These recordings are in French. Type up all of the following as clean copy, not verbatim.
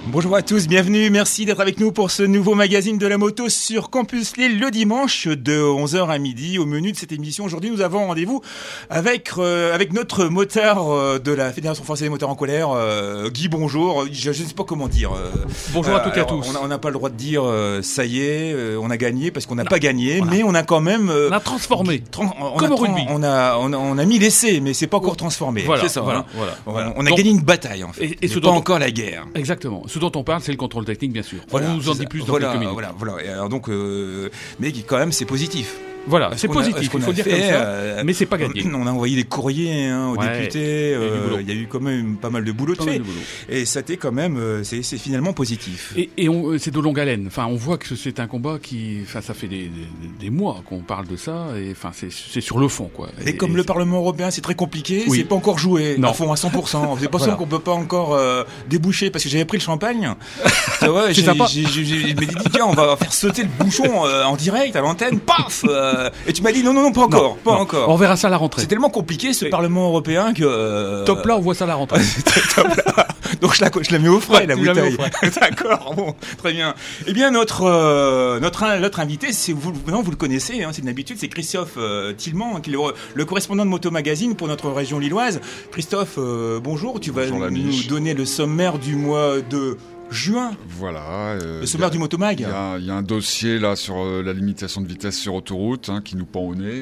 Bonjour à tous, bienvenue, merci d'être avec nous pour ce nouveau magazine de la moto sur Campus Lille le dimanche de 11h à midi. Au menu de cette émission, aujourd'hui nous avons rendez-vous avec notre motard de la Fédération Française des Moteurs en Colère, Guy, bonjour, je ne sais pas comment dire. Bonjour à toutes et à tous. On n'a pas le droit de dire ça y est, on a gagné parce qu'on n'a pas gagné, voilà. Mais on a quand même... on a transformé, comme au rugby. On a mis l'essai, mais c'est pas encore transformé. Voilà, c'est ça, voilà. On a gagné une bataille en fait, et pas encore la guerre. Exactement. Ce dont on parle, c'est le contrôle technique, bien sûr. On nous en dit plus dans quelques minutes. Voilà. Et alors donc, mais quand même, c'est positif. Voilà, c'est positif, il faut dire comme ça, mais c'est pas gagné. On a envoyé des courriers aux députés, il y a eu quand même pas mal de boulot de fait, et ça t'est quand même, c'est finalement positif. Et c'est de longue haleine, enfin on voit que c'est un combat qui, enfin ça fait des mois qu'on parle de ça, et enfin c'est sur le fond quoi. Et comme le Parlement européen c'est très compliqué, c'est pas encore joué, à fond à 100%, c'est pas ça qu'on peut pas encore déboucher, parce que j'avais pris le champagne, tu vois, je me dit tiens on va faire sauter le bouchon en direct à l'antenne, paf. Et tu m'as dit non, pas encore. On verra ça à la rentrée. C'est tellement compliqué ce Parlement européen que... Top là, on voit ça à la rentrée. Top là. Donc je la mets au frais, la bouteille. D'accord, bon, très bien. Eh bien notre invité, vous le connaissez, c'est une habitude, c'est Christophe Tillement, qui est le correspondant de Moto Magazine pour notre région lilloise. Christophe, bonjour, tu vas nous donner le sommaire du mois de... juin. Voilà. Le sommaire du Motomag. Il y a un dossier là sur la limitation de vitesse sur autoroute qui nous pend au nez.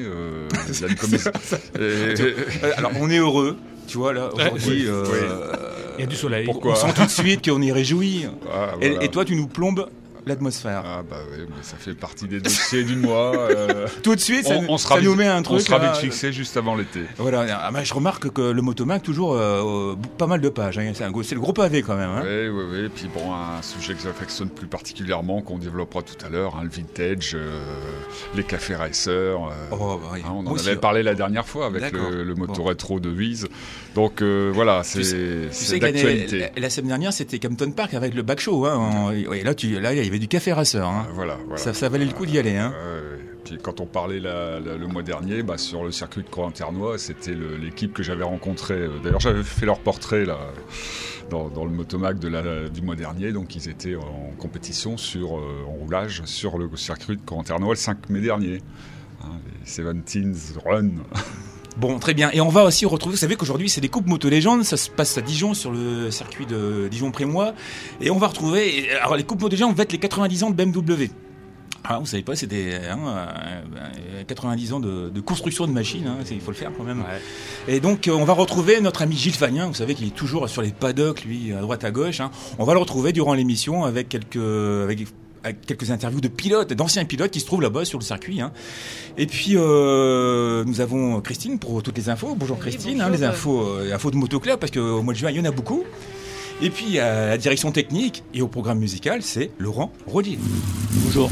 Alors on est heureux. Tu vois là aujourd'hui, il y a du soleil. Pourquoi ? On sent tout de suite qu'on est réjoui. Voilà. Et toi tu nous plombes l'atmosphère. Ah bah oui, mais ça fait partie des dossiers du mois. Tout de suite, ça nous met un truc. On sera vite fixé juste avant l'été. Voilà. Je remarque que le Motomag toujours pas mal de pages. C'est le gros pavé quand même. Oui. Et puis bon, un sujet que j'affectionne plus particulièrement, qu'on développera tout à l'heure, le vintage, les cafés racers. On en avait parlé la dernière fois avec le moto rétro de Wiz. Donc voilà, c'est d'actualité. La semaine dernière, c'était Campton Park avec le back show. Là, il y avait du café racer. Voilà. Ça valait le coup d'y aller. Puis quand on parlait le mois dernier, sur le circuit de Croix-en-Ternois, c'était l'équipe que j'avais rencontrée. D'ailleurs, j'avais fait leur portrait là, dans le Motomag du mois dernier. Donc, ils étaient en compétition en roulage sur le circuit de Croix-en-Ternois le 5 mai dernier. Les 17s Run. Bon, très bien. Et on va aussi retrouver, vous savez qu'aujourd'hui, c'est des coupes moto légendes. Ça se passe à Dijon, sur le circuit de Dijon-Prémois. Et on va retrouver, alors les coupes moto légendes vont être les 90 ans de BMW. Vous savez pas, c'est des 90 ans de construction de machines, il faut le faire quand même. Ouais. Et donc, on va retrouver notre ami Gilles Fagnin, vous savez qu'il est toujours sur les paddocks, lui, à droite à gauche. On va le retrouver durant l'émission avec quelques interviews de pilotes, d'anciens pilotes qui se trouvent là-bas sur le circuit. Et puis nous avons Christine pour toutes les infos. Bonjour Christine, bonjour. Les infos de Motoclub, parce qu'au mois de juin il y en a beaucoup. Et puis à la direction technique et au programme musical, c'est Laurent Rodier. Bonjour.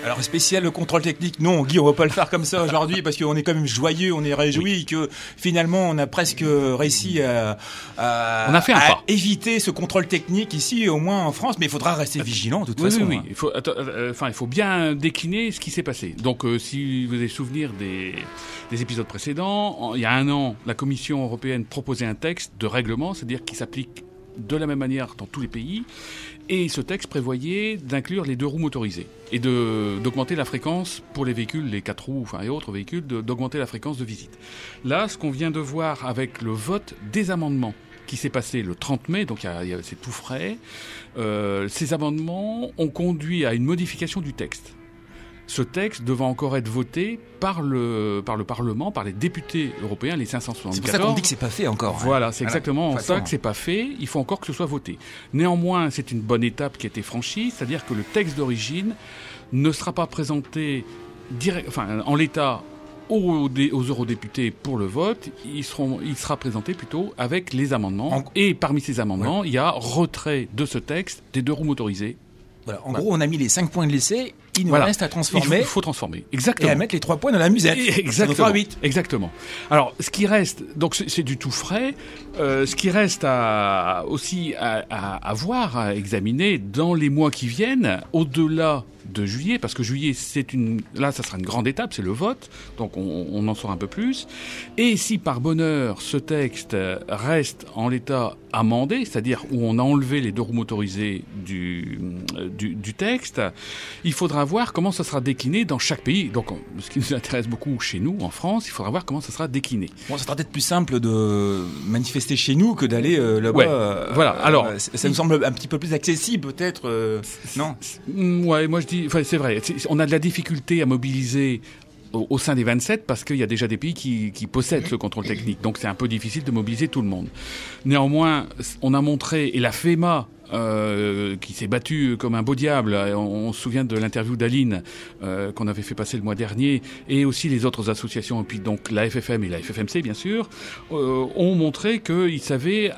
Alors spécial le contrôle technique, non Guy, on va pas le faire comme ça aujourd'hui parce qu'on est quand même joyeux, on est réjoui que finalement on a presque réussi à éviter ce contrôle technique ici, au moins en France, mais il faudra rester vigilant de toute façon. Oui. Il faut bien décliner ce qui s'est passé. Donc si vous avez souvenir des épisodes précédents, il y a un an, la Commission européenne proposait un texte de règlement, c'est-à-dire qui s'applique de la même manière dans tous les pays. Et ce texte prévoyait d'inclure les 2 roues motorisées et d'augmenter la fréquence pour les véhicules, les 4 roues et autres véhicules, d'augmenter la fréquence de visite. Là, ce qu'on vient de voir avec le vote des amendements qui s'est passé le 30 mai, donc c'est tout frais, ces amendements ont conduit à une modification du texte. Ce texte devant encore être voté par le Parlement, par les députés européens, les 574. C'est pour ça qu'on dit que c'est pas fait encore. Voilà, c'est exactement ça que c'est pas fait. Il faut encore que ce soit voté. Néanmoins, c'est une bonne étape qui a été franchie, c'est-à-dire que le texte d'origine ne sera pas présenté en l'état aux eurodéputés pour le vote. Il sera présenté plutôt avec les amendements. Et parmi ces amendements, il y a retrait de ce texte des 2 roues motorisées. Voilà. En gros, on a mis les 5 points de l'essai. Il nous reste à transformer. Il faut transformer. Exactement. Et à mettre les 3 points dans la musette. Exactement. Ça nous fera 8. Exactement. Alors, ce qui reste, donc c'est du tout frais. Ce qui reste à voir, à examiner dans les mois qui viennent, au-delà de juillet, parce que juillet, là, ça sera une grande étape, c'est le vote, donc on en saura un peu plus. Et si par bonheur, ce texte reste en l'état amendé, c'est-à-dire où on a enlevé les 2 roues motorisées du texte, il faudra voir comment ça sera décliné dans chaque pays. Donc, ce qui nous intéresse beaucoup chez nous, en France, il faudra voir comment ça sera décliné. Bon, ça sera peut-être plus simple de manifester chez nous que d'aller là-bas. Ouais, voilà. Alors, ça me semble un petit peu plus accessible, peut-être. Non. Ouais, moi je dis, c'est vrai. On a de la difficulté à mobiliser au sein des 27 parce qu'il y a déjà des pays qui possèdent ce contrôle technique. Donc c'est un peu difficile de mobiliser tout le monde. Néanmoins, on a montré, et la FEMA qui s'est battue comme un beau diable, on se souvient de l'interview d'Aline qu'on avait fait passer le mois dernier, et aussi les autres associations, et puis donc la FFM et la FFMC bien sûr, ont montré qu'ils savaient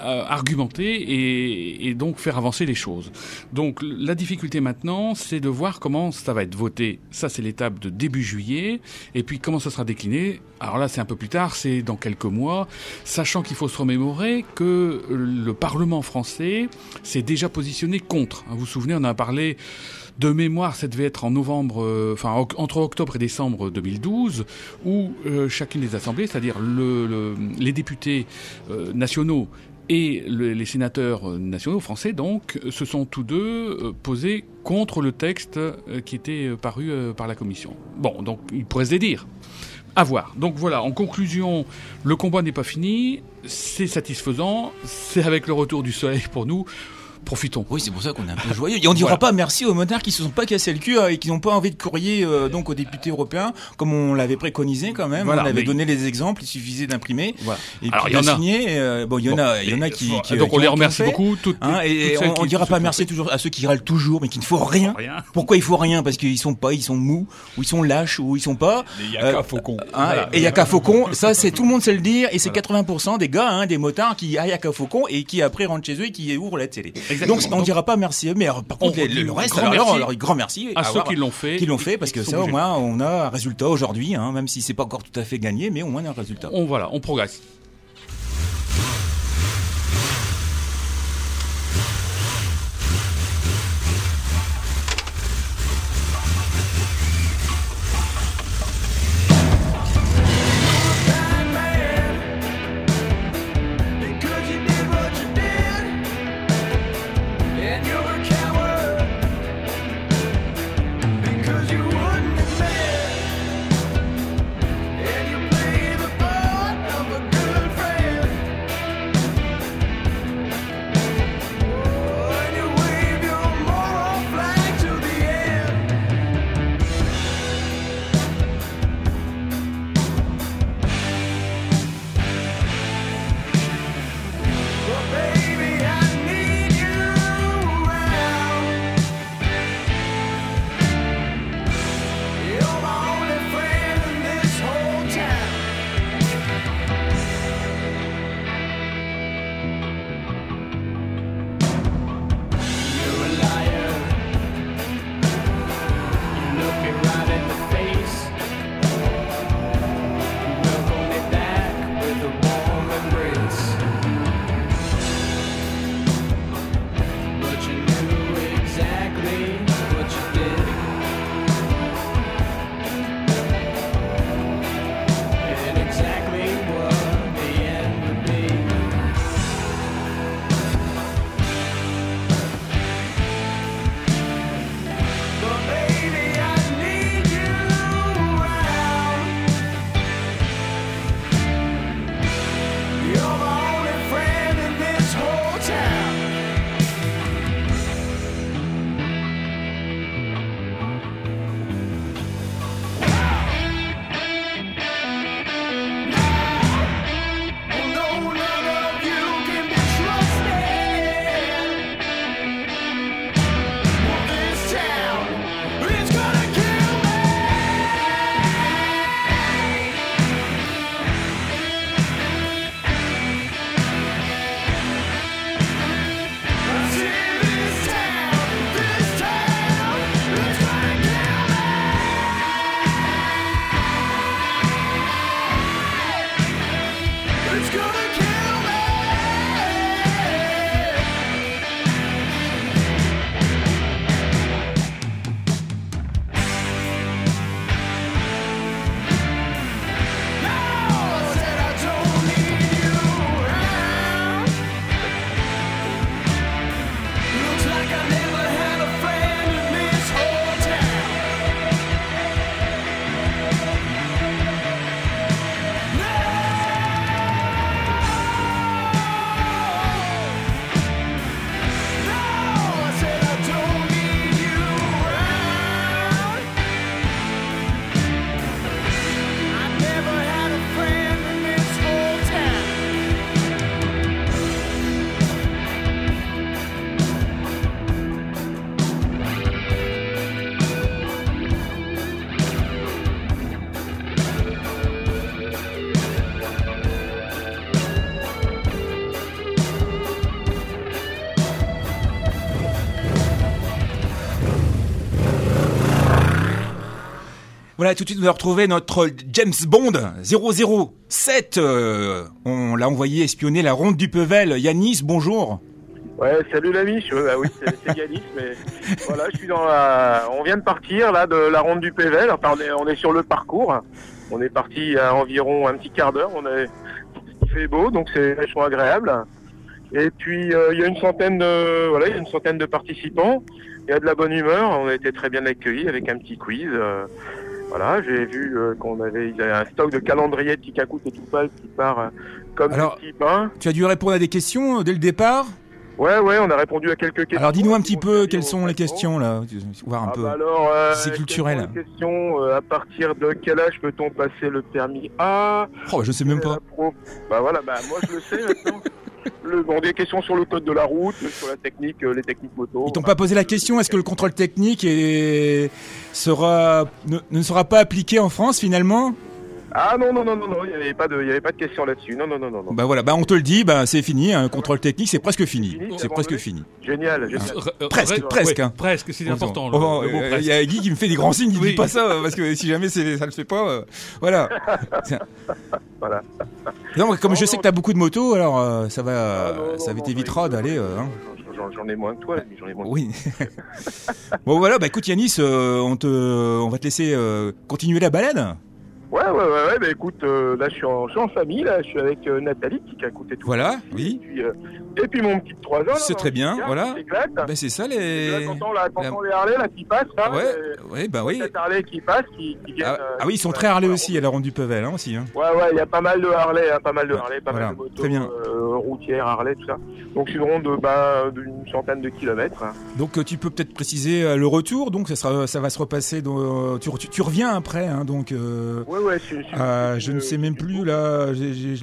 argumenter et donc faire avancer les choses. Donc la difficulté maintenant, c'est de voir comment ça va être voté. Ça, c'est l'étape de début juillet, et puis comment ça sera décliné. Alors là, c'est un peu plus tard, c'est dans quelques mois, sachant qu'il faut se remémorer que le Parlement français s'est déjà positionné contre. Vous vous souvenez, on a parlé de mémoire, ça devait être en novembre, entre octobre et décembre 2012, où chacune des assemblées, c'est-à-dire les députés nationaux et les sénateurs nationaux français, donc, se sont tous deux posés contre le texte qui était paru par la Commission. Bon, donc, ils pourraient se dédire. À voir. Donc voilà, en conclusion, le combat n'est pas fini, c'est satisfaisant, c'est avec le retour du soleil pour nous. Profitons. Oui, c'est pour ça qu'on est un peu joyeux. Et on dira pas merci aux motards qui se sont pas cassés le cul et qui n'ont pas envie de courrier donc aux députés européens, comme on l'avait préconisé quand même. Voilà, on avait donné les exemples, il suffisait d'imprimer. Voilà. Et alors puis de signer. Bon, il y en a qui. Donc on les remercie beaucoup. Et on dira pas merci toujours à ceux qui râlent toujours, mais qui ne font rien. Pourquoi il faut rien? Parce qu'ils sont mous, ou ils sont lâches, ou ils sont pas. Il y a qu'à Faucon. Et il y a qu'à Faucon. Ça, c'est tout le monde sait le dire. Et c'est 80% des gars, des motards qui aillent à qu'à Faucon et qui après rentrent chez eux et qui ouvrent la télé. Exactement. Donc on dira pas merci à eux, mais par contre le reste, alors grand merci à ceux qui l'ont fait, parce que ça au moins on a un résultat aujourd'hui, même si c'est pas encore tout à fait gagné, mais au moins on a un résultat. On progresse. Good Voilà, tout de suite, on va retrouver notre James Bond 007. On l'a envoyé espionner la ronde du Pével. Yanis, bonjour. Ouais, salut l'ami. Oui, c'est Yanis, mais voilà, je suis on vient de partir là de la ronde du Pével. Enfin, on est sur le parcours. On est parti à environ un petit quart d'heure. Il fait beau, donc c'est vachement agréable. Et puis il y a une centaine de participants. Il y a de la bonne humeur. On a été très bien accueillis avec un petit quiz. Voilà, j'ai vu il y avait un stock de calendrier de Kikakout et Toupal qui part comme des petits pains. Tu as dû répondre à des questions dès le départ ? Ouais, on a répondu à quelques questions. Alors dis-nous un petit peu quelles sont les questions là, voir un peu. C'est culturel. Question, à partir de quel âge peut-on passer le permis A ? Je sais même pas. Moi je le sais maintenant. Des questions sur le code de la route, sur la technique, les techniques moto. Ils t'ont pas posé la question, est-ce que le contrôle technique ne sera pas appliqué en France finalement ? Ah non, il y avait pas de question là-dessus. Non. Bah voilà, on te le dit, c'est fini, un contrôle technique, c'est presque fini. C'est presque fini. Génial. Presque. Presque, c'est important. Il y a Guy qui me fait des grands signes, il dit pas ça, parce que si jamais ça le fait pas, voilà. Voilà. Non, comme je sais que t'as beaucoup de motos, alors ça t'évitera d'aller. J'en ai moins que toi, j'en ai moins. Oui. Bon voilà, écoute Yanis, on va te laisser continuer la balade. Ouais, écoute, là je suis en famille, là je suis avec Nathalie qui a écouté tout. Voilà, oui. Et puis mon petit de 3 ans. C'est très bien, voilà. C'est ça les. T'entends les Harley là qui passent là. Oui. Les Harley qui passent, qui viennent. Oui, ils sont très Harley aussi à la ronde du Pével aussi. Hein. Ouais, il y a pas mal de Harley, pas mal de motos très bien. Routières, Harley, tout ça. Donc c'est une ronde d'une centaine de kilomètres. Donc tu peux peut-être préciser le retour. Donc ça va se repasser. Tu reviens après, hein, donc. Ouais, je ne sais même plus là. J'ai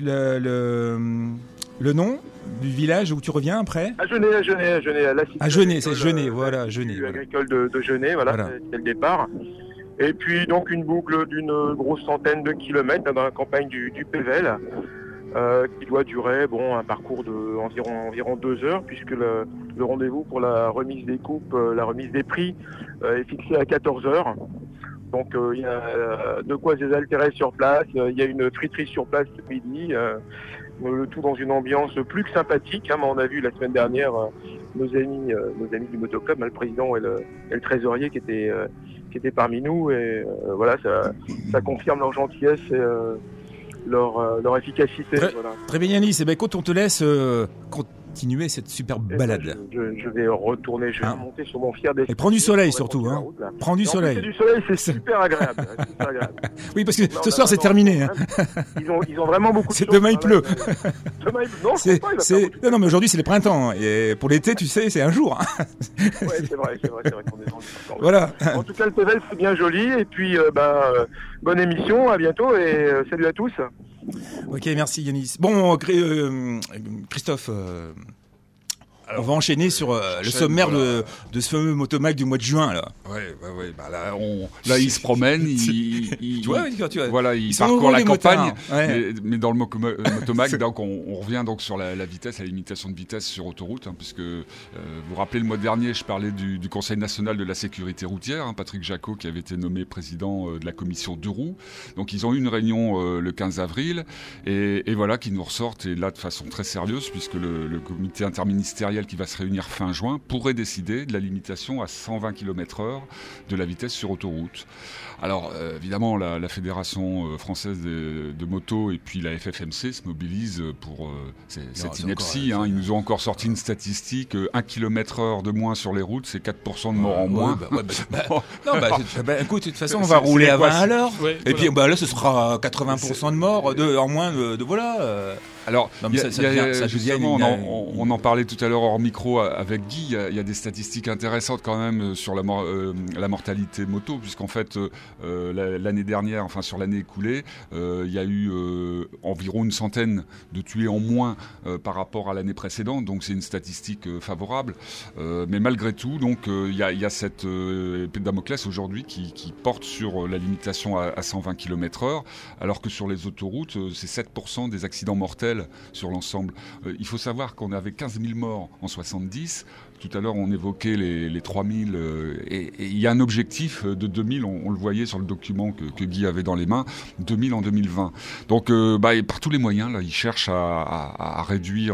le nom du village où tu reviens après. À Genêt, la cité. À Genêt, c'est Genêt, voilà, Genêt. Agricole de Genêt, voilà. C'est le départ. Et puis donc une boucle d'une grosse centaine de kilomètres dans la campagne du Pével, qui doit durer un parcours de environ 2 heures, puisque le rendez-vous pour la remise des coupes, la remise des prix est fixé à 14 heures. Donc il y a de quoi se désaltérer sur place, il y a une friterie sur place ce midi, le tout dans une ambiance plus que sympathique. On a vu la semaine dernière nos amis du motoclub, le président et le trésorier qui étaient parmi nous, et voilà, ça confirme leur gentillesse et leur efficacité. Très bien Yanis, écoute, on te laisse continuer cette superbe balade. Je vais retourner, je vais monter sur mon fier destin. Et prends du soleil surtout, hein. Prends du soleil. C'est du soleil, c'est super agréable. Oui, parce que ce soir c'est terminé. Hein. Ils ont vraiment beaucoup de choses. Demain il pleut. Demain il pleut. Non, mais aujourd'hui c'est le printemps. Et pour l'été, tu sais, c'est un jour. Ouais, c'est vrai qu'on est dans le temps. Voilà. En tout cas, le Pével c'est bien joli. Et puis, bonne émission, à bientôt et salut à tous. Ok, merci Yanis. Bon, Christophe, on va enchaîner sur le sommaire de ce fameux Motomag du mois de juin là. Ouais. Là, il se promène, tu vois, voilà, il parcourt la campagne, mais dans le Motomag, donc on revient donc sur la vitesse, la limitation de vitesse sur autoroute, puisque vous vous rappelez le mois dernier, je parlais du Conseil national de la sécurité routière, Patrick Jacot qui avait été nommé président de la commission 2 roues. Donc ils ont eu une réunion le 15 avril et voilà qui nous ressortent, et là de façon très sérieuse, puisque le comité interministériel qui va se réunir fin juin pourrait décider de la limitation à 120 km/h de la vitesse sur autoroute. Alors évidemment la Fédération française de moto et puis la FFMC se mobilisent pour cette ineptie. Ils nous ont encore sorti une statistique, 1 km/h de moins sur les routes, c'est 4% de morts en moins. Écoute, de toute façon on va rouler à 20 à l'heure, et puis là ce sera 80% de morts en moins de voilà. Alors, justement, on en parlait tout à l'heure hors micro avec Guy, il y a des statistiques intéressantes quand même sur la mortalité moto, puisqu'en fait, l'année dernière, enfin sur l'année écoulée, il y a eu environ une centaine de tués en moins par rapport à l'année précédente, donc c'est une statistique favorable. Mais malgré tout, donc il y a cette épée de Damoclès aujourd'hui qui porte sur la limitation à 120 km/h, alors que sur les autoroutes, c'est 7% des accidents mortels sur l'ensemble. Il faut savoir qu'on avait 15 000 morts en 70, Tout à l'heure, on évoquait les 3000, et il y a un objectif de 2000, on le voyait sur le document que Guy avait dans les mains, 2000 en 2020. Donc, et par tous les moyens, là, ils cherchent à réduire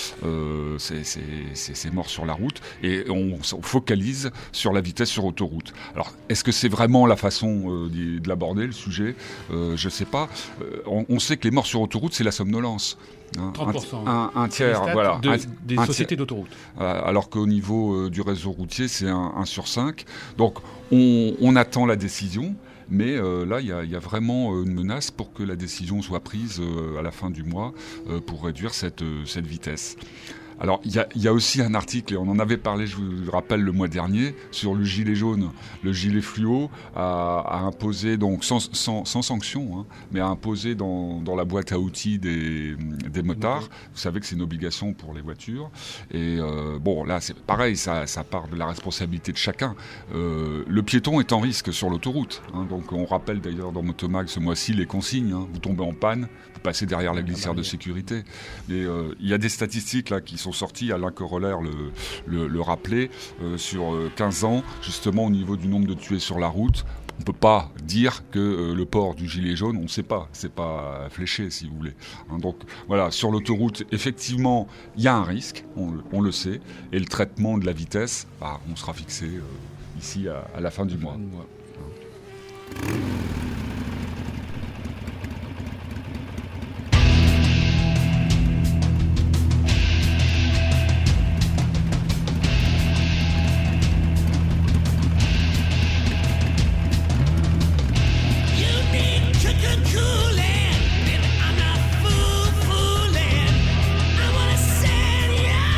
ces morts sur la route, et on focalise sur la vitesse sur autoroute. Alors, est-ce que c'est vraiment la façon de l'aborder, le sujet ? Je ne sais pas. On sait que les morts sur autoroute, c'est la somnolence. 30%. Un tiers, voilà. Des sociétés d'autoroute. Alors qu'au niveau du réseau routier, c'est 1 sur 5. Donc, on attend la décision. Mais là, il y a vraiment une menace pour que la décision soit prise à la fin du mois pour réduire cette vitesse. Alors, il y a aussi un article, et on en avait parlé, je vous le rappelle, le mois dernier, sur le gilet jaune. Le gilet fluo a imposé, donc sans sanction, mais a imposé dans la boîte à outils des motards. Vous savez que c'est une obligation pour les voitures. Et là, c'est pareil, ça part de la responsabilité de chacun. Le piéton est en risque sur l'autoroute. Donc, on rappelle d'ailleurs dans Motomag ce mois-ci les consignes. Vous tombez en panne, vous passez derrière la glissière de sécurité. Mais il y a des statistiques là qui sont sorties, Alain Corollaire le rappelait, sur 15 ans, justement au niveau du nombre de tués sur la route. On ne peut pas dire que le port du gilet jaune, on ne sait pas, c'est pas fléché si vous voulez. Donc voilà, sur l'autoroute, effectivement, il y a un risque, on le sait, et le traitement de la vitesse, on sera fixé ici à la fin du mois.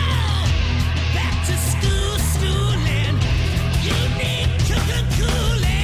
Cool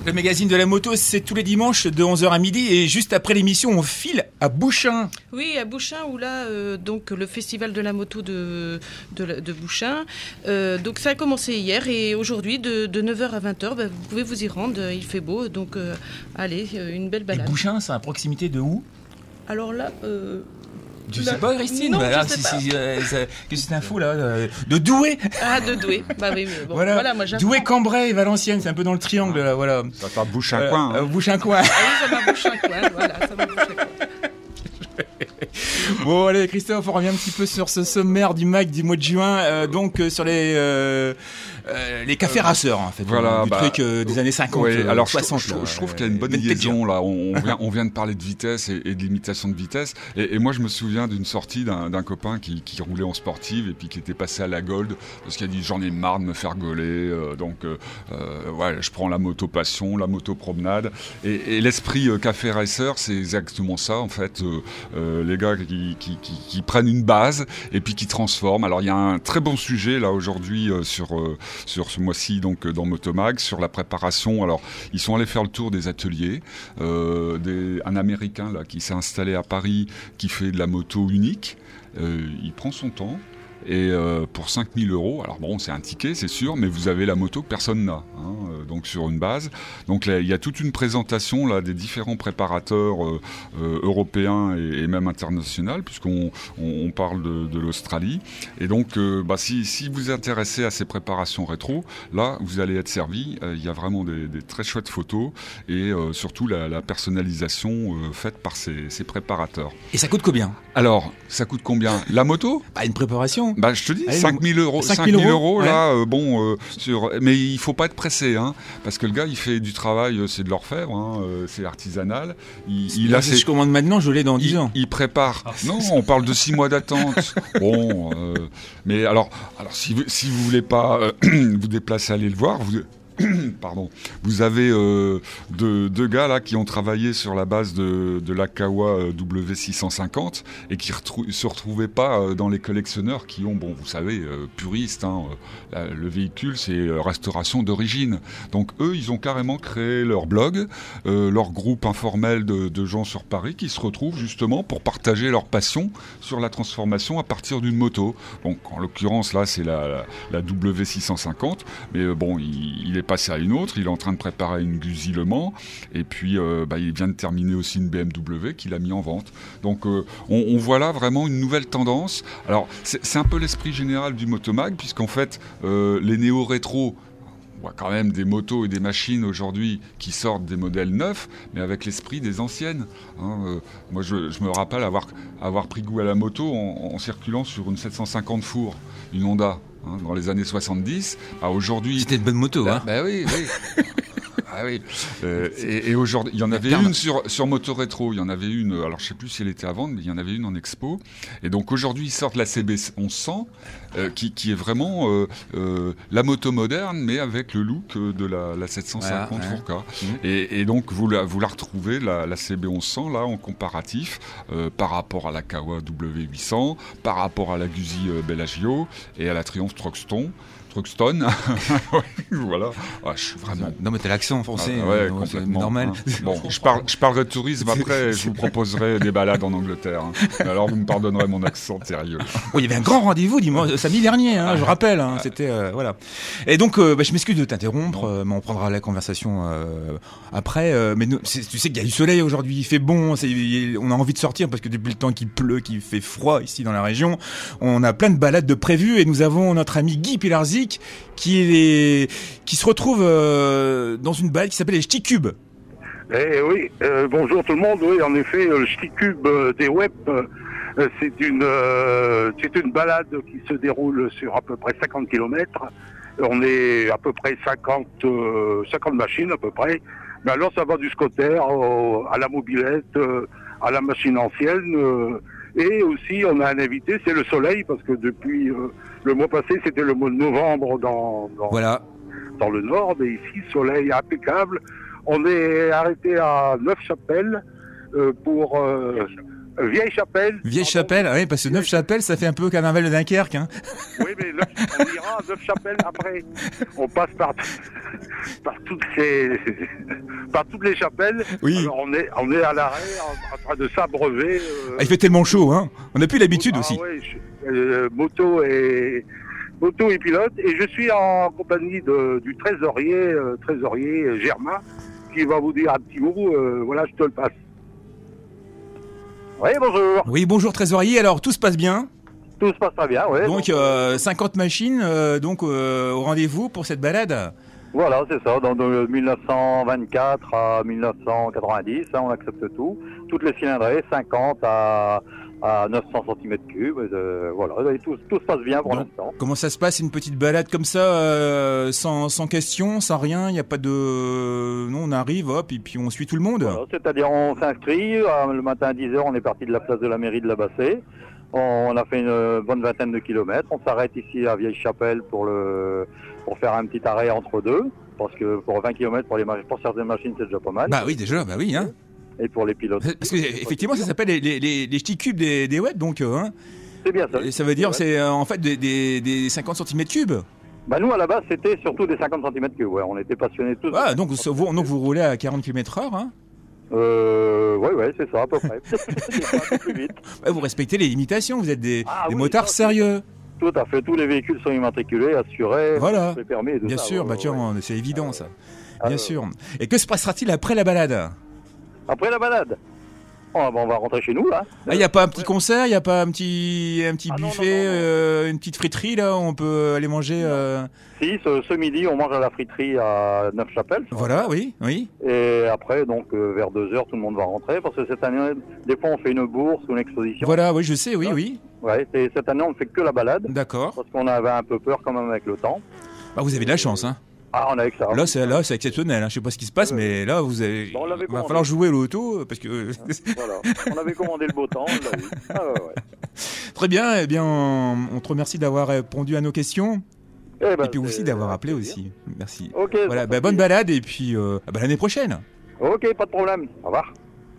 Le magazine de la moto, c'est tous les dimanches de 11h à midi et juste après l'émission, on file à Bouchain. Oui, à Bouchain où là, donc le festival de la moto de Bouchain. Donc ça a commencé hier et aujourd'hui de 9h à 20h, vous pouvez vous y rendre. Il fait beau, donc allez, une belle balade. Et Bouchain, c'est à proximité de où ? Alors là. Je sais pas, Christine. Non, là, je sais pas. Qu'est-ce que c'est info là de Douai. Ah, de Douai. Bah oui, mais bon, voilà moi j'apprends. Douai, Cambrai et Valenciennes, c'est un peu dans le triangle là, voilà. Ça t'a bouché un coin. Bouche-un-coin. Ah oui, ça m'a bouché un coin, voilà, ça m'a bouché un coin. Bon, allez, Christophe, on revient un petit peu sur ce sommaire du MAC du mois de juin, donc sur les cafés rasseurs, en fait. Voilà, du truc des années 50, oui, alors 60. Je trouve qu'il y a une bonne liaison, là. On vient de parler de vitesse et de limitation de vitesse. Et moi, je me souviens d'une sortie d'un copain qui roulait en sportive et puis qui était passé à la Gold parce qu'il a dit j'en ai marre de me faire gauler. Ouais, je prends la moto passion, la moto promenade. Et l'esprit café racer, c'est exactement ça, en fait. Les gars qui prennent une base et puis qui transforment. Alors, il y a un très bon sujet, là, aujourd'hui, sur ce mois-ci, donc, dans Motomag, sur la préparation. Alors, ils sont allés faire le tour des ateliers. Un Américain, là, qui s'est installé à Paris, qui fait de la moto unique. Il prend son temps. Et pour 5 000 €, alors bon, c'est un ticket, c'est sûr, mais vous avez la moto que personne n'a, donc sur une base. Donc là, il y a toute une présentation là des différents préparateurs européens et même internationaux, puisqu'on parle de l'Australie. Et donc, si vous vous intéressez à ces préparations rétro, là, vous allez être servi. Il y a vraiment des très chouettes photos et surtout la personnalisation faite par ces préparateurs. Et ça coûte combien ? Alors, ça coûte combien ? La moto ? Une préparation. Je te dis, 5 000 €. 5 000 €, là, ouais. Mais il faut pas être pressé, parce que le gars, il fait du travail, c'est de l'orfèvre, c'est artisanal. Si je commande maintenant, je l'ai dans 10 ans. Il prépare. Non, on parle de 6 mois d'attente. Bon, mais alors si vous voulez pas vous déplacer, aller le voir, pardon. Vous avez deux gars là qui ont travaillé sur la base de la Kawa W650 et qui se retrouvaient pas dans les collectionneurs qui ont, vous savez, puristes. Le véhicule, c'est restauration d'origine. Donc eux, ils ont carrément créé leur blog, leur groupe informel de gens sur Paris qui se retrouvent justement pour partager leur passion sur la transformation à partir d'une moto. Donc en l'occurrence là, c'est la W650, mais il est passé à une autre, il est en train de préparer une Guzzi Le Mans, et puis il vient de terminer aussi une BMW qu'il a mis en vente. Donc on voit là vraiment une nouvelle tendance. Alors c'est un peu l'esprit général du Motomag, puisqu'en fait les néo-rétro, on voit quand même des motos et des machines aujourd'hui qui sortent des modèles neufs, mais avec l'esprit des anciennes. Moi, je me rappelle avoir pris goût à la moto en circulant sur une 750 Four, une Honda, dans les années 70. Aujourd'hui, c'était une bonne moto, oui. Ah oui. Et aujourd'hui, il y en avait une sur Moto Rétro. Il y en avait une. Alors, je sais plus si elle était à vendre, mais il y en avait une en expo. Et donc aujourd'hui, ils sortent la CB 1100, qui est vraiment la moto moderne, mais avec le look de la 750 Fourca. Et donc vous la retrouvez la CB 1100 là en comparatif par rapport à la Kawa W800, par rapport à la Guzzi Bellagio et à la Triumph Truxton. Voilà. Je suis vraiment. Non, mais t'as l'accent français. Complètement. Normal. Bon, je parlerai de tourisme après. Je vous proposerai des balades en Angleterre. Alors vous me pardonnerez mon accent sérieux. Il y avait un grand rendez-vous samedi dernier. Je rappelle. C'était voilà. Et donc, je m'excuse de t'interrompre, mais on prendra la conversation après. Mais tu sais qu'il y a du soleil aujourd'hui. Il fait bon. On a envie de sortir parce que depuis le temps qu'il pleut, qu'il fait froid ici dans la région, on a plein de balades de prévues et nous avons notre ami Guy Pilarczyk qui se retrouve dans une balade qui s'appelle les Ch'tis Cubes. Oui, bonjour tout le monde. Oui, en effet, le Ch'tis Cube des web, c'est une balade qui se déroule sur à peu près 50 km. On est à peu près 50 machines à peu près. Mais alors ça va du scooter à la mobilette, à la machine ancienne. Et aussi, on a un invité, c'est le soleil, parce que depuis le mois passé, c'était le mois de novembre dans le nord, et ici, soleil impeccable. On est arrêté à Neufchâtel pour Vieille Chapelle. Vieille Chapelle, oui, parce que Neuve Chapelle, ça fait un peu carnaval de Dunkerque. Hein. Oui, mais on ira à Neuve Chapelle après. On passe par toutes les chapelles. Oui. Alors on est à l'arrêt en train de s'abreuver. Il fait tellement chaud, hein. On n'a plus l'habitude aussi. Oui, moto et pilote. Et je suis en compagnie du trésorier Germain, qui va vous dire un petit mot. Voilà, je te le passe. Oui, bonjour. Oui, bonjour trésorier. Alors, tout se passe bien? Tout se passe très bien, oui. Donc, 50 machines au rendez-vous pour cette balade? Voilà, c'est ça. Dans de 1924 à 1990, hein, on accepte tout. Toutes les cylindrées, 50 à 900 cm3. Voilà, et tout se passe bien pour l'instant. Comment ça se passe, une petite balade comme ça, sans question, sans rien? Il n'y a pas de... Non, on arrive, hop, et puis on suit tout le monde. Voilà, c'est-à-dire on s'inscrit, le matin à 10h, on est parti de la place de la mairie de la Bassée. On a fait une bonne vingtaine de kilomètres. On s'arrête ici à Vieille-Chapelle pour faire un petit arrêt entre deux. Parce que pour 20 km pour certaines machines, c'est déjà pas mal. Bah oui, déjà, bah oui, hein. Et pour les pilotes. Parce que effectivement, ça s'appelle les petits cubes des web, donc, hein. C'est bien ça. Et ça veut dire, c'est en fait des 50 cm3. Bah nous, à la base, c'était surtout des 50 cm3. Ouais, on était passionnés tous. Ah, donc vous roulez à 40 km/h, hein. Ouais, c'est ça, à peu près. Un peu plus vite. Ouais, vous respectez les limitations, vous êtes des motards sérieux. Tout à fait, tous les véhicules sont immatriculés, assurés, voilà. les permis et tout bien ça. sûr, c'est évident ça. Bien sûr. Et que se passera-t-il après la balade? Après la balade, on va rentrer chez nous là. Il n'y a pas un petit concert, il n'y a pas un petit buffet, une petite friterie là où on peut aller manger Si, ce midi, on mange à la friterie à Neuve Chapelle. Voilà, oui. Et après, donc, vers 2h, tout le monde va rentrer. Parce que cette année, des fois, on fait une bourse ou une exposition. Voilà, oui, je sais, oui. Ouais, et cette année, on ne fait que la balade. D'accord. Parce qu'on avait un peu peur quand même avec le temps. Bah, vous avez de la chance, hein. Ah, on a avec ça. Là, c'est exceptionnel. Hein. Je sais pas ce qui se passe, mais là, il va falloir jouer l'auto parce que. Voilà. On avait commandé le beau temps, on l'a eu. Ah, ouais. Très bien. Eh bien, on te remercie d'avoir répondu à nos questions. Et puis aussi d'avoir appelé aussi. Merci. Ok. Voilà. Bonne balade et puis l'année prochaine. Ok, pas de problème. Au revoir.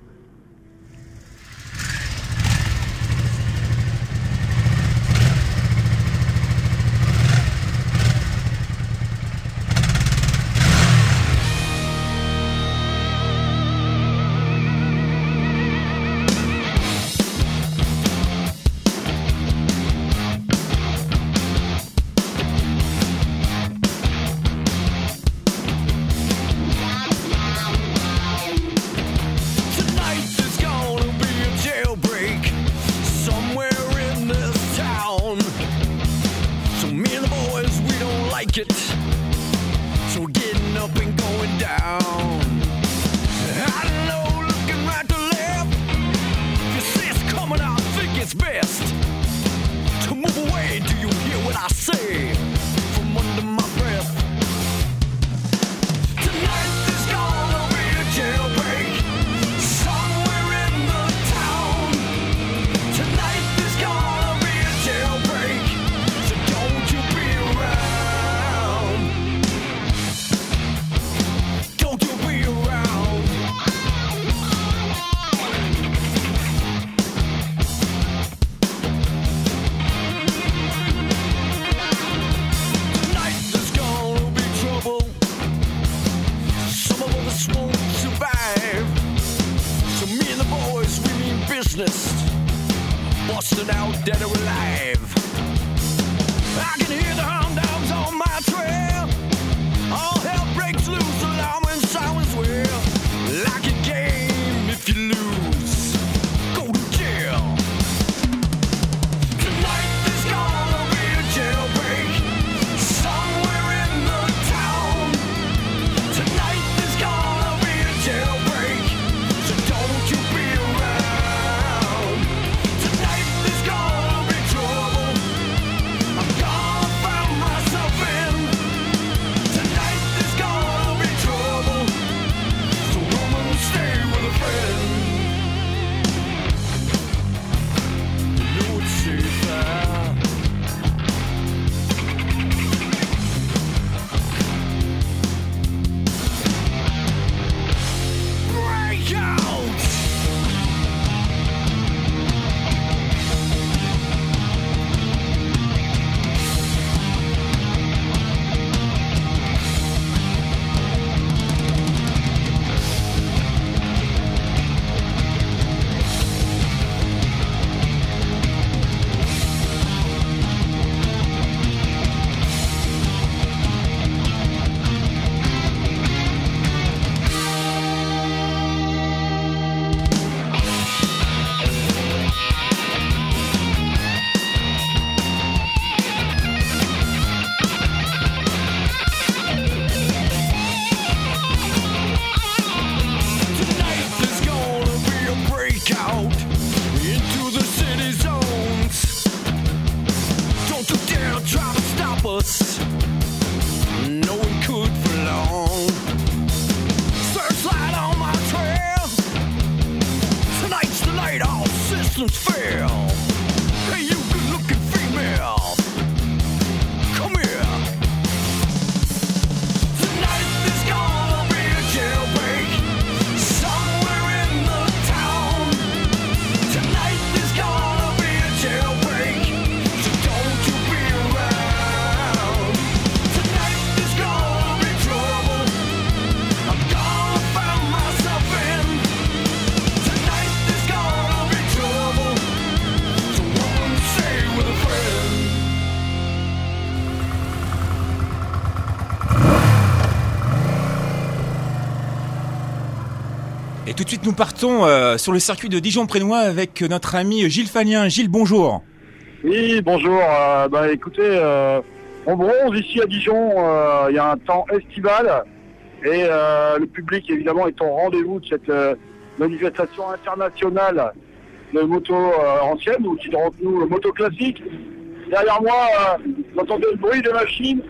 Busting out dead or alive. I can hear the hound dogs on my trail. All hell breaks loose, alarm and sirens wail. Like a game, if you lose, go to jail. Tonight there's gonna be a jailbreak somewhere in the town. Tonight there's gonna be a jailbreak, so don't you be around. Tonight there's gonna be trouble. I'm gonna find distance fell. Hey, you good-looking female, come here. Tonight there's gonna be a jailbreak somewhere in the town. Tonight there's gonna be a jailbreak, so don't you be around. Tonight there's gonna be trouble, I'm gonna find myself in. Tonight there's gonna be trouble, so run and stay with a friend. Et tout de suite, nous partons sur le circuit de Dijon-Prénois avec notre ami Gilles Fallien. Gilles, bonjour. Oui, bonjour. Écoutez, on bronze ici à Dijon. Il y a un temps estival et le public évidemment est au rendez-vous de cette manifestation internationale de moto ancienne, ou qui dirons-nous moto classique. Derrière moi, vous entendez le bruit des machines.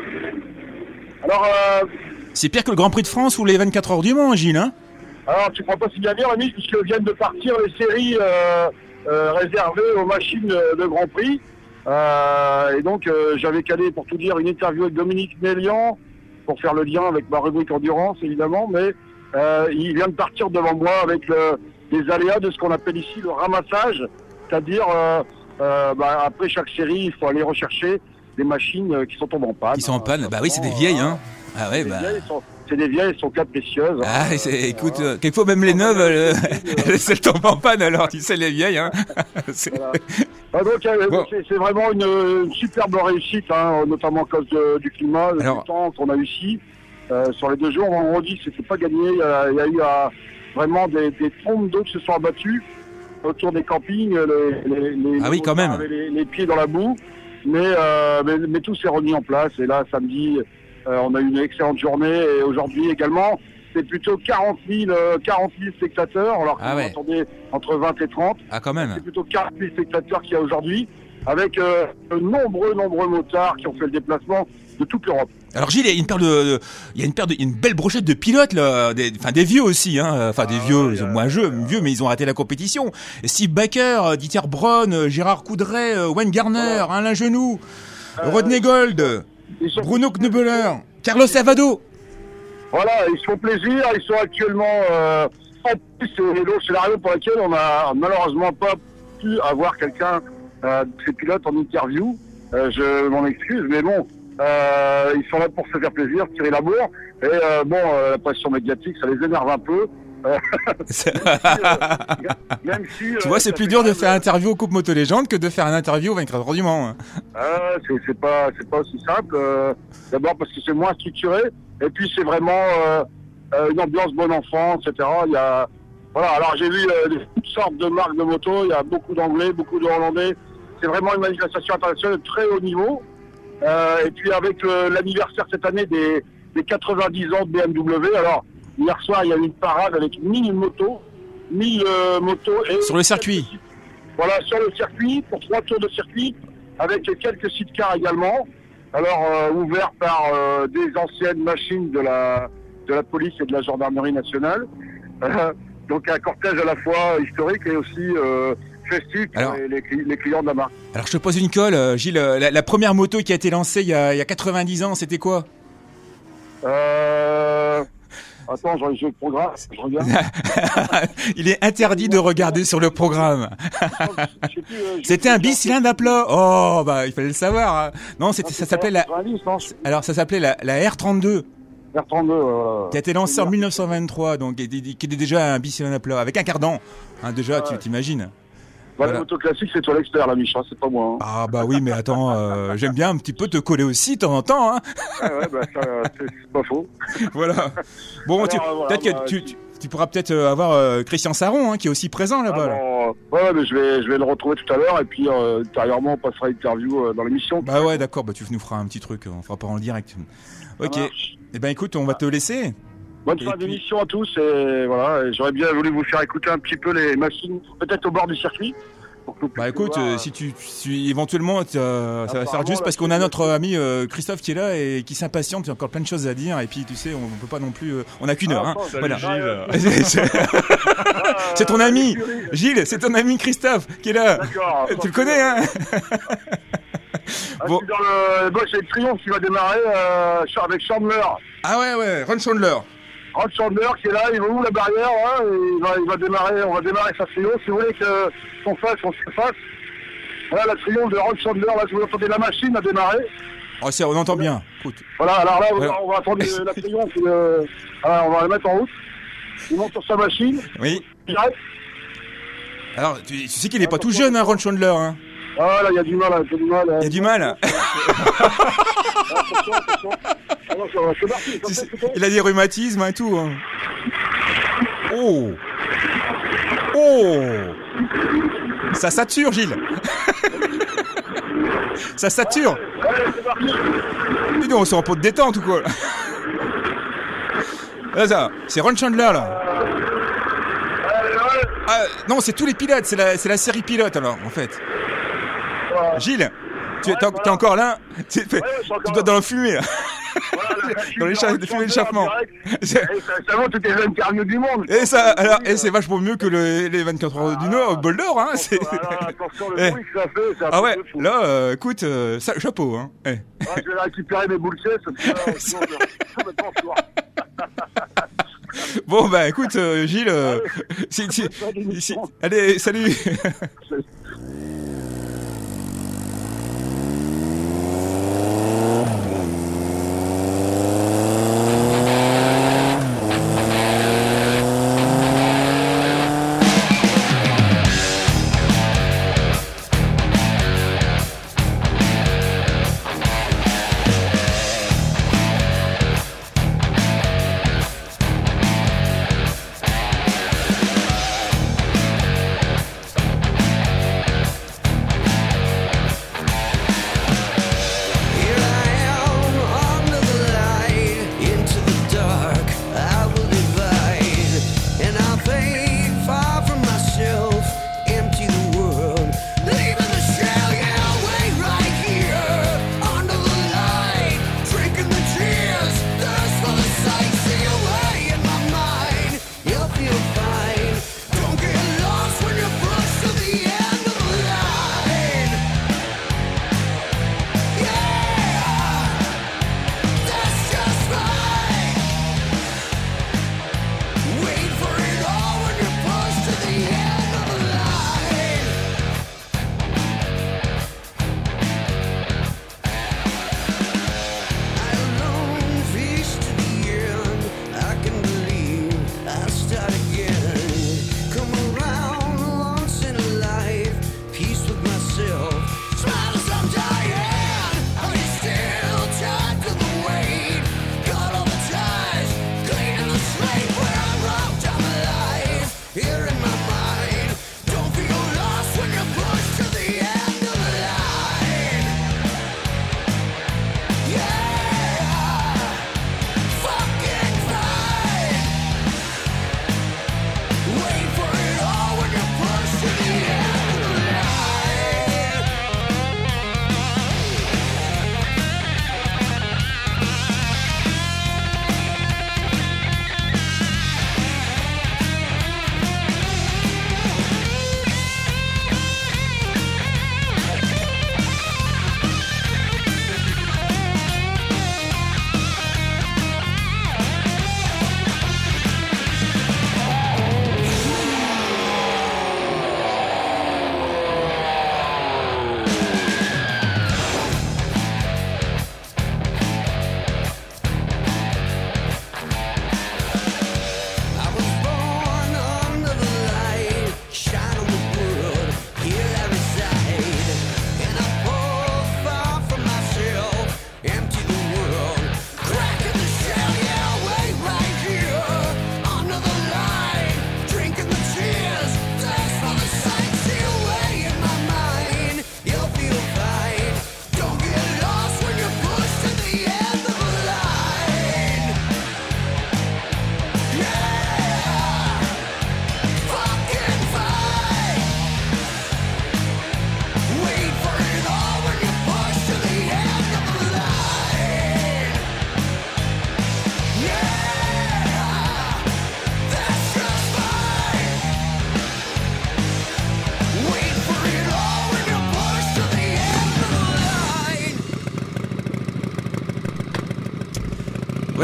Alors, C'est pire que le Grand Prix de France ou les 24 heures du Mans, Gilles, hein? alors tu prends pas si bien dire, Rémi, puisque viennent de partir les séries réservées aux machines de Grand Prix. Et donc j'avais calé, pour tout dire, une interview avec Dominique Mélian pour faire le lien avec ma rubrique endurance évidemment, mais il vient de partir devant moi avec les aléas de ce qu'on appelle ici le ramassage, c'est-à-dire après chaque série il faut aller rechercher des machines qui sont tombées en panne. Qui sont en panne. Bah oui, c'est des vieilles, hein. Ah ouais, bah. C'est des vieilles, elles sont cas précieuses. Ah, écoute, quelquefois même les neuves, elles tombent en panne alors, tu sais, les vieilles, hein. Voilà. Donc, Bon. c'est vraiment une superbe réussite, hein, notamment à cause du climat, du temps qu'on a eu ici. Sur les 2 jours, vendredi, c'était pas gagné. Il y a eu vraiment des trompes d'eau qui se sont abattues autour des campings. Ah oui, quand même. Avaient les pieds dans la boue. Mais tout s'est remis en place. Et là, samedi, on a eu une excellente journée. Et aujourd'hui également, c'est plutôt 40 000 spectateurs. Alors qu'on attendait entre 20 et 30. Ah, quand même. C'est plutôt 40 000 spectateurs qu'il y a aujourd'hui, avec de nombreux motards qui ont fait le déplacement de toute l'Europe. Alors Gilles, il y a une belle brochette de pilotes là, des vieux aussi, hein. Enfin des vieux, ils sont moins vieux, mais ils ont raté la compétition. Steve Baker, Dieter Braun, Gérard Coudray, Wayne Garner, Alain Genoux, Rodney Gold, Bruno Knüppler, Carlos Savado. Voilà, ils se font plaisir, ils sont actuellement en plus, c'est le scénario pour lequel on a malheureusement pas pu avoir quelqu'un de ces pilotes en interview. Je m'en excuse, mais bon, ils sont là pour se faire plaisir, tirer la bourre. Et la pression médiatique, ça les énerve un peu. Même si, tu vois, c'est plus dur de faire une interview aux Coupes Moto Légende que de faire une interview au 24 heures du Mans. C'est pas aussi simple. D'abord parce que c'est moins structuré, et puis c'est vraiment une ambiance bon enfant, etc. Voilà. Alors j'ai vu toutes sortes de marques de moto. Il y a beaucoup d'Anglais, beaucoup de Hollandais. C'est vraiment une manifestation internationale de très haut niveau. Et puis avec l'anniversaire cette année des 90 ans de BMW. Alors hier soir, il y a eu une parade avec 1000 motos. 1000 motos. Et sur le circuit. Voilà, sur le circuit, pour 3 tours de circuit, avec quelques sidecars également. Alors, ouverts par des anciennes machines de la police et de la gendarmerie nationale. Donc, un cortège à la fois historique et aussi festif pour les clients de la marque. Alors, je te pose une colle, Gilles. La première moto qui a été lancée il y a 90 ans, c'était quoi? Attends, j'ai le programme, je regarde. Il est interdit de regarder sur le programme. C'était un bicylindre à plat. Oh, bah, il fallait le savoir. Hein. Non, ça s'appelait Alors, ça s'appelait la R32. R32, qui a été lancée en 1923, donc qui était déjà un bicylindre à plat, avec un cardan. Hein, déjà, tu t'imagines. Voilà. La moto classique, c'est toi l'expert, la Micha, c'est pas moi. Hein. Ah bah oui, mais attends, j'aime bien un petit peu te coller aussi de temps en temps. Hein. C'est pas faux. Voilà. Bon, peut-être que tu pourras peut-être avoir Christian Saron, hein, qui est aussi présent là-bas. Ouais, mais je vais le retrouver tout à l'heure, et puis ultérieurement, on passera l'interview dans l'émission. Bah ouais, d'accord, bah tu nous feras un petit truc, on fera pas en direct. Ok. Eh ben écoute, on va te laisser. Bonne fin d'émission à tous, et voilà, j'aurais bien voulu vous faire écouter un petit peu les machines, peut-être au bord du circuit. Bah écoute, si éventuellement ça va faire juste parce qu'on a notre ami Christophe qui est là et qui s'impatiente, il y a encore plein de choses à dire et puis tu sais on peut pas non plus on a qu'une heure hein. Voilà. C'est ton ami Gilles, c'est ton ami Christophe qui est là. D'accord. Tu le connais hein. Bon. C'est le Triomphe qui va démarrer avec Chandler. Ah ouais, Ron Chandler. Ron Chandler qui est là, il ouvre la barrière, hein, et il va démarrer, on va démarrer sa Triomphe. Si vous voulez qu'on se fasse. Voilà la Triomphe de Ron Chandler, là vous entendez la machine à démarrer. Oh c'est, on entend bien. Écoute. Voilà, alors là on va attendre la Triomphe, voilà, on va la mettre en route. Il monte sur sa machine. Oui. Direct. Alors tu sais qu'il est pas tout jeune hein, Ron Chandler hein. Ah là, il y a du mal. Il y a du mal. C'est parti. Il a des rhumatismes et tout. Hein. Oh. Ça sature, Gilles. Ça sature. Ouais, c'est parti. Dis donc, on s'est en pot de détente ou quoi? Là, ça, c'est Ron Chandler, là. Ah, non, c'est tous les pilotes. C'est la série pilote, alors, en fait. Gilles, t'es encore là? Tu dois dans la fumée, là. Dans les fumées d'échappement. Ça vaut toutes les 24 heures du monde. Et ça, alors, c'est vachement mieux que les 24 heures du Nord, Boulder, hein. Attention, le bruit que ça fait. Ah ouais, là, écoute, ça, chapeau, hein. Je vais récupérer mes boules sinon Bon, bah, écoute, Gilles, allez, salut.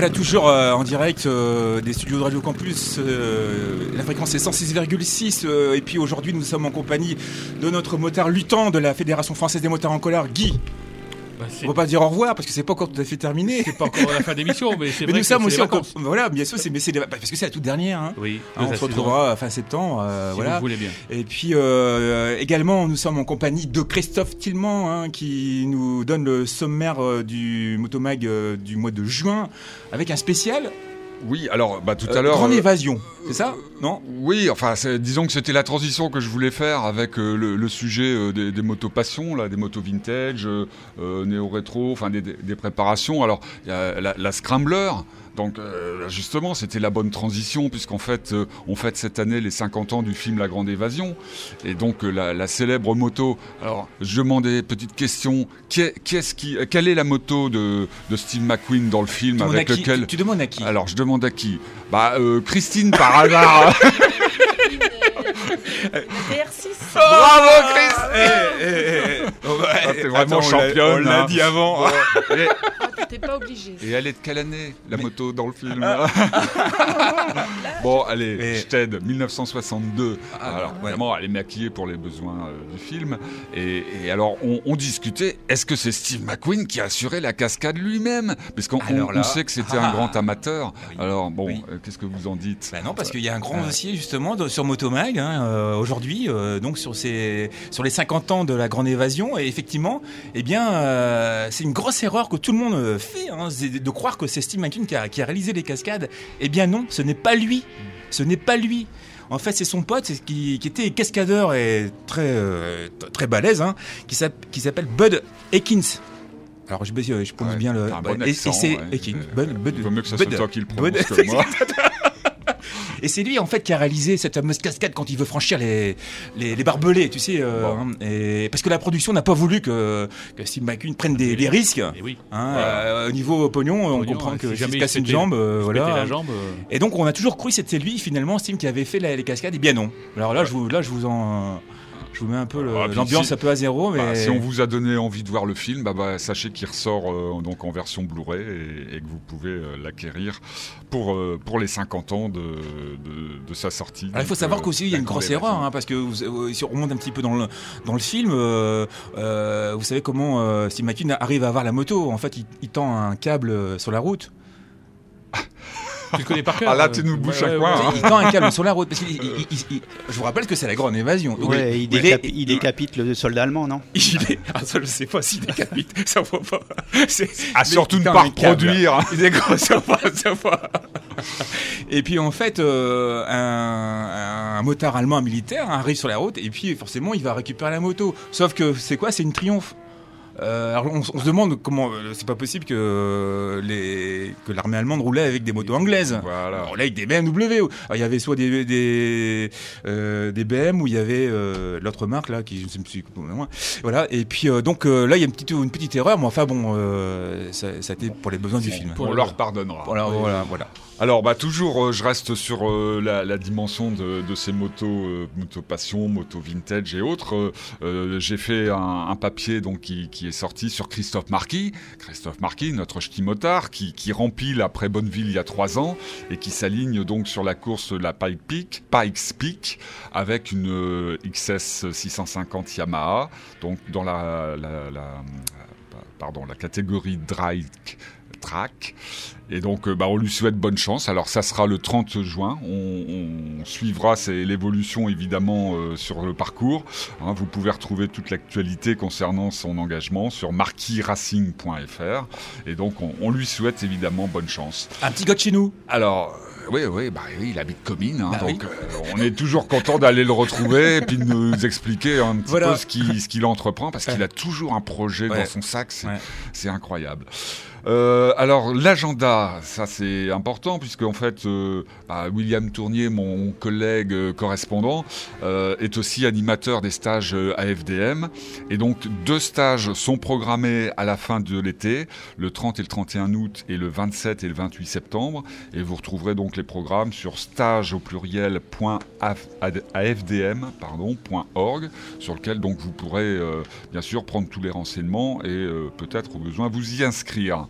Voilà, toujours en direct des studios de Radio Campus. La fréquence est 106,6. Et puis aujourd'hui, nous sommes en compagnie de notre motard luttant de la Fédération Française des Motards en Colère, Guy. On va pas dire au revoir parce que c'est pas encore tout à fait terminé. C'est pas encore la fin d'émission, mais c'est vrai. Mais nous sommes que aussi c'est encore. Voilà, bien sûr, parce que c'est la toute dernière. Hein. Oui. On se retrouvera fin septembre. Si voilà. vous voulez bien. Et puis également, nous sommes en compagnie de Christophe Tillman, qui nous donne le sommaire du Motomag du mois de juin avec un spécial. Oui, alors tout à l'heure... Grande évasion, c'est ça? Non? Oui, enfin, disons que c'était la transition que je voulais faire avec le sujet des motos passion, là, des motos vintage, néo-rétro, enfin des préparations. Alors, il y a la Scrambler. Donc justement, c'était la bonne transition puisqu'en fait, on fête cette année les 50 ans du film La Grande Évasion. Et donc la célèbre moto. Alors, je demandais, petite question, quelle est la moto de Steve McQueen dans le film avec lequel... Tu demandes à qui? Alors, je demande à qui? Christine, par hasard. TR6. Bravo, Chris. T'es vraiment championne. On l'a dit avant. T'es pas obligé. Et elle est de quelle année, la moto dans le film? Bon, allez, je t'aide. 1962. Alors, vraiment, elle est maquillée pour les besoins du film. Et alors, on discutait, est-ce que c'est Steve McQueen qui a assuré la cascade lui-même? Parce qu'on sait que c'était un grand amateur. Oui. Alors, bon, qu'est-ce que vous en dites? Non, parce qu'il y a un grand dossier, justement, sur Motomag, aujourd'hui, donc sur les 50 ans de la Grande Évasion. Et effectivement, eh bien, c'est une grosse erreur que tout le monde fait, de croire que c'est Steve McQueen qui a réalisé les cascades. Eh bien non, ce n'est pas lui. Ce n'est pas lui. En fait, c'est son pote qui était cascadeur et très balèze, qui s'appelle Bud Ekins. Alors, je prononce bien le... Un bon accent, et c'est Ekins. Il vaut mieux que ça soit toi qui le prononce que moi. Et c'est lui en fait qui a réalisé cette fameuse cascade quand il veut franchir les barbelés, tu sais. Et parce que la production n'a pas voulu que Steve McQueen prenne des risques. Oui. Au niveau pognon, on comprend que s'il se casse une jambe, voilà. La jambe, Et donc on a toujours cru que c'était lui finalement, Steve, qui avait fait les cascades. Et bien non. Alors là, je vous mets un peu l'ambiance un peu à zéro, mais si on vous a donné envie de voir le film, sachez qu'il ressort donc en version Blu-ray et que vous pouvez l'acquérir pour les 50 ans de sa sortie. Alors, il faut savoir qu'aussi il y a une grosse erreur, parce que si on remonte un petit peu dans le film, vous savez comment Steve McQueen arrive à avoir la moto. En fait, il tend un câble sur la route. Tu le connais par cœur. Ah là, tu nous bouches un coin. Il tend un câble sur la route. Parce je vous rappelle que c'est la Grande Évasion. Donc il décapite le soldat allemand, non? Ça, je sais pas s'il décapite. Ça voit pas. Surtout ne pas reproduire. Et puis en fait, un motard allemand, un militaire, arrive sur la route et puis forcément, il va récupérer la moto. Sauf que c'est quoi? C'est une Triumph. Alors on se demande comment c'est pas possible que l'armée allemande roulait avec des motos anglaises. Voilà. On roulait avec des BMW. Alors, il y avait soit des BM ou il y avait l'autre marque là qui je ne sais plus moins. Voilà. Et puis donc là il y a une petite erreur, mais enfin bon ça a été pour les besoins du film. On leur pardonnera. Voilà. Alors toujours je reste sur la dimension de ces motos passion, motos vintage et autres. J'ai fait un papier donc qui est sorti sur Christophe Marquis, notre ch'ti motard qui rempile après Bonneville il y a 3 ans et qui s'aligne donc sur la course la Pikes Peak avec une XS 650 Yamaha, donc dans la catégorie Dry Track. Et donc on lui souhaite bonne chance. Alors ça sera le 30 juin. On suivra l'évolution évidemment sur le parcours. Vous pouvez retrouver toute l'actualité concernant son engagement sur marquisracing.fr. Et donc on lui souhaite évidemment bonne chance. Un petit gars de chez nous. Alors oui, il habite Comines, donc on est toujours content d'aller le retrouver et puis de nous expliquer un petit peu ce qu'il entreprend, parce qu'il a toujours un projet dans son sac, c'est incroyable. Alors l'agenda, ça c'est important puisque en fait William Tournier, mon collègue correspondant, est aussi animateur des stages AFDM, et donc 2 stages sont programmés à la fin de l'été, le 30 et le 31 août et le 27 et le 28 septembre, et vous retrouverez donc les programmes sur stage@afdm.org, sur lequel donc vous pourrez bien sûr prendre tous les renseignements et peut-être au besoin vous y inscrire.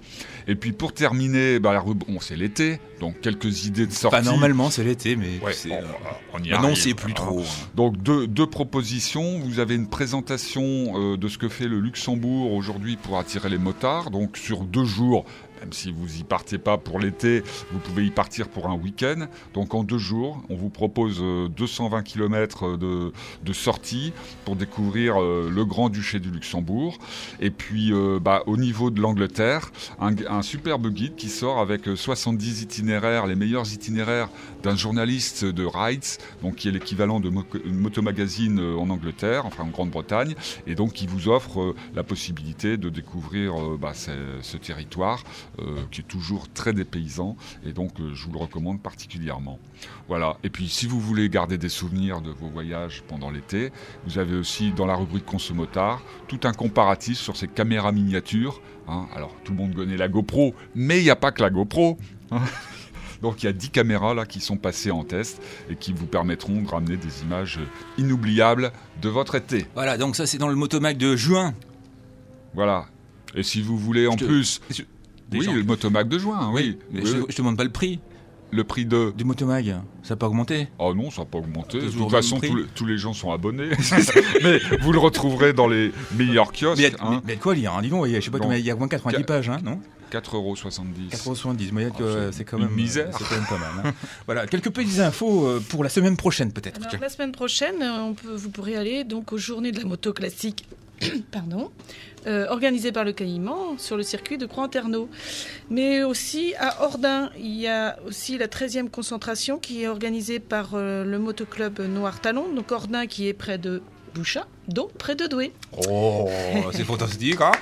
Et puis pour terminer, la rubrique, c'est l'été, donc quelques idées de sortie. Pas normalement, c'est l'été, mais on y maintenant arrive. c'est plus trop. Donc deux propositions. Vous avez une présentation de ce que fait le Luxembourg aujourd'hui pour attirer les motards. Donc sur 2 jours, même si vous y partez pas pour l'été, vous pouvez y partir pour un week-end. Donc en 2 jours, on vous propose 220 km de sortie pour découvrir le Grand-Duché du Luxembourg. Et puis au niveau de l'Angleterre, un superbe guide qui sort avec 70 itinéraires, les meilleurs itinéraires d'un journaliste de Rides, donc qui est l'équivalent de Motomagazine en Angleterre, enfin en Grande-Bretagne, et donc qui vous offre la possibilité de découvrir ce territoire qui est toujours très dépaysant, et donc je vous le recommande particulièrement. Voilà. Et puis si vous voulez garder des souvenirs de vos voyages pendant l'été, vous avez aussi dans la rubrique Consomotard tout un comparatif sur ces caméras miniatures. Alors tout le monde connaît la GoPro, mais il n'y a pas que la GoPro. Donc il y a 10 caméras là qui sont passées en test et qui vous permettront de ramener des images inoubliables de votre été. Voilà, donc ça c'est dans le Motomag de juin. Voilà. Et si vous voulez en plus... Oui, le Motomag de juin, oui. Mais je te demande pas le prix. Le prix du Motomag, ça n'a pas augmenté? Oh non, ça n'a pas augmenté. De toute façon, tous les gens sont abonnés. Mais vous le retrouverez dans les meilleurs kiosques. Mais quoi lire, dis donc, je sais pas combien, il y a moins 90 pages, non? 4,70 €. 4,70 €, c'est quand même une misère. C'est quand même pas mal. Voilà, quelques petites infos pour la semaine prochaine peut-être. Alors, la semaine prochaine, vous pourrez aller donc aux Journées de la moto classique. Pardon. Organisé par le Caïman sur le circuit de Croix-en-Terneau. Mais aussi à Ordin, il y a aussi la 13e concentration qui est organisée par le motoclub Noir Talon. Donc Ordin qui est près de Bouchain, donc près de Douai. Oh, c'est fantastique, hein.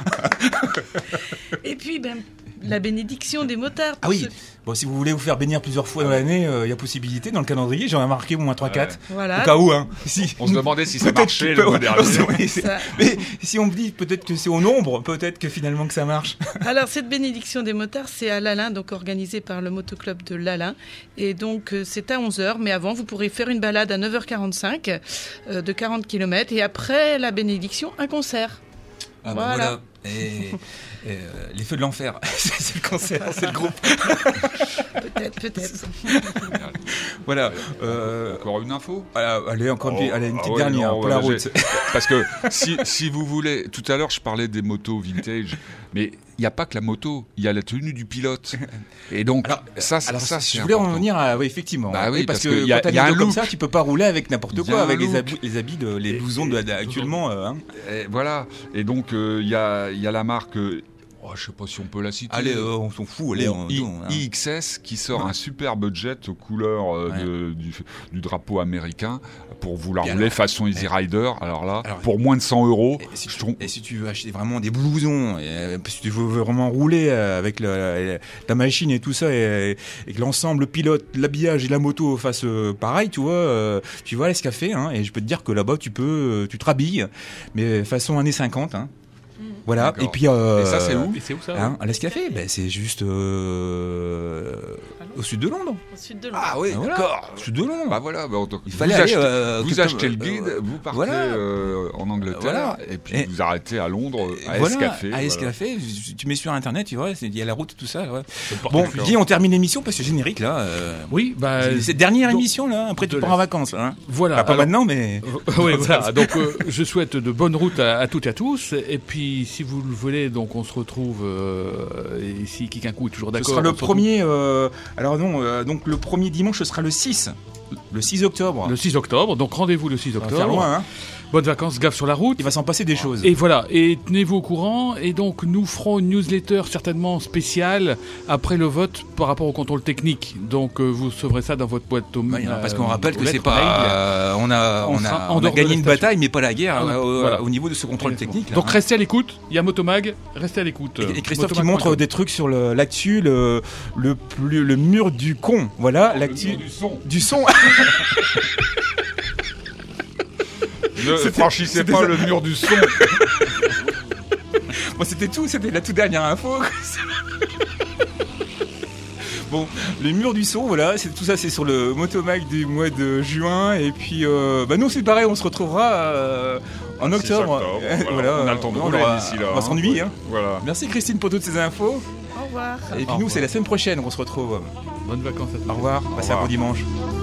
Et puis, la bénédiction des motards. Ah oui, bon, si vous voulez vous faire bénir plusieurs fois dans l'année, il y a possibilité dans le calendrier, j'en ai marqué au moins 3-4. Voilà. Au cas où, hein. On se demandait si ça marchait le mois dernier. Mais si on me dit peut-être que c'est au nombre, peut-être que finalement que ça marche. Alors cette bénédiction des motards, c'est à Lalin, donc organisé par le motoclub de Lalin. Et donc c'est à 11h, mais avant vous pourrez faire une balade à 9h45 de 40 km. Et après la bénédiction, un concert. Ah voilà. Et les feux de l'enfer, c'est le concert, c'est le groupe. Peut-être. Voilà. Encore une info. Allez, encore une petite dernière pour la route. Parce que si vous voulez, tout à l'heure je parlais des motos vintage, mais il n'y a pas que la moto, il y a la tenue du pilote. Et donc ça je voulais en revenir à effectivement. Oui, parce que quand il y a un look comme ça, tu peux pas rouler avec n'importe quoi, avec les habits les blousons actuellement. Et voilà. Et donc il y a la marque. Je sais pas si on peut la citer. Allez, on s'en fout. Allez, IXS qui sort un superbe jet aux couleurs du drapeau américain pour vous la rouler façon Easy Rider. Alors là, pour moins de 100 €. Et si tu veux acheter vraiment des blousons, si tu veux vraiment rouler avec ta machine et tout ça, et que l'ensemble, le pilote, l'habillage et la moto fassent pareil, tu vois à l'Escafé, et je peux te dire que là-bas, tu te rhabilles, mais façon années 50, Voilà. D'accord. Et puis et ça c'est où? Et c'est où ça? À l'Escafé, c'est juste au sud de Londres. Au sud de Londres. Ah oui, voilà. d'accord. Au sud de Londres. Voilà. Il fallait aller. Vous achetez le guide, vous partez en Angleterre, et puis vous arrêtez à Londres, à Escafé. À Escafé, tu mets sur internet, tu vois, il y a la route et tout ça. Ouais. Bon, Guy, on termine l'émission parce que générique là. Oui, c'est cette dernière émission là. Après, tu pars en vacances. Voilà. Pas maintenant, mais. Oui, voilà. Donc, je souhaite de bonnes routes à toutes et à tous. Et puis, si vous le voulez, donc on se retrouve ici. Kikinkou est toujours d'accord. Ce sera le premier. Donc le premier dimanche, ce sera le 6 octobre. Le 6 octobre. Donc rendez-vous le 6 octobre. Ça va faire loin, Bonnes vacances, gaffe sur la route. Il va s'en passer des choses. Et voilà, et tenez-vous au courant. Et donc, nous ferons une newsletter certainement spéciale après le vote par rapport au contrôle technique. Donc, vous recevrez ça dans votre boîte aux mails. Parce qu'on rappelle que c'est pas. On a gagné une bataille, mais pas la guerre au niveau de ce contrôle technique. Là, donc, restez à l'écoute. Il y a Motomag, restez à l'écoute. Et Christophe qui montre des trucs sur l'actu, le mur du con. Voilà, l'actu. Du son. Ne franchissez pas le mur du son. Bon, c'était tout, c'était la toute dernière info. Bon, les murs du son, voilà, tout ça c'est sur le Motomag du mois de juin. Et puis, nous c'est pareil, on se retrouvera en octobre. Voilà. On a le temps de rouler d'ici là. On va s'ennuyer. Voilà. Merci Christine pour toutes ces infos. Au revoir. Et puis nous, c'est la semaine prochaine qu'on se retrouve. Bonnes vacances à tous. Au revoir. Passez un bon dimanche.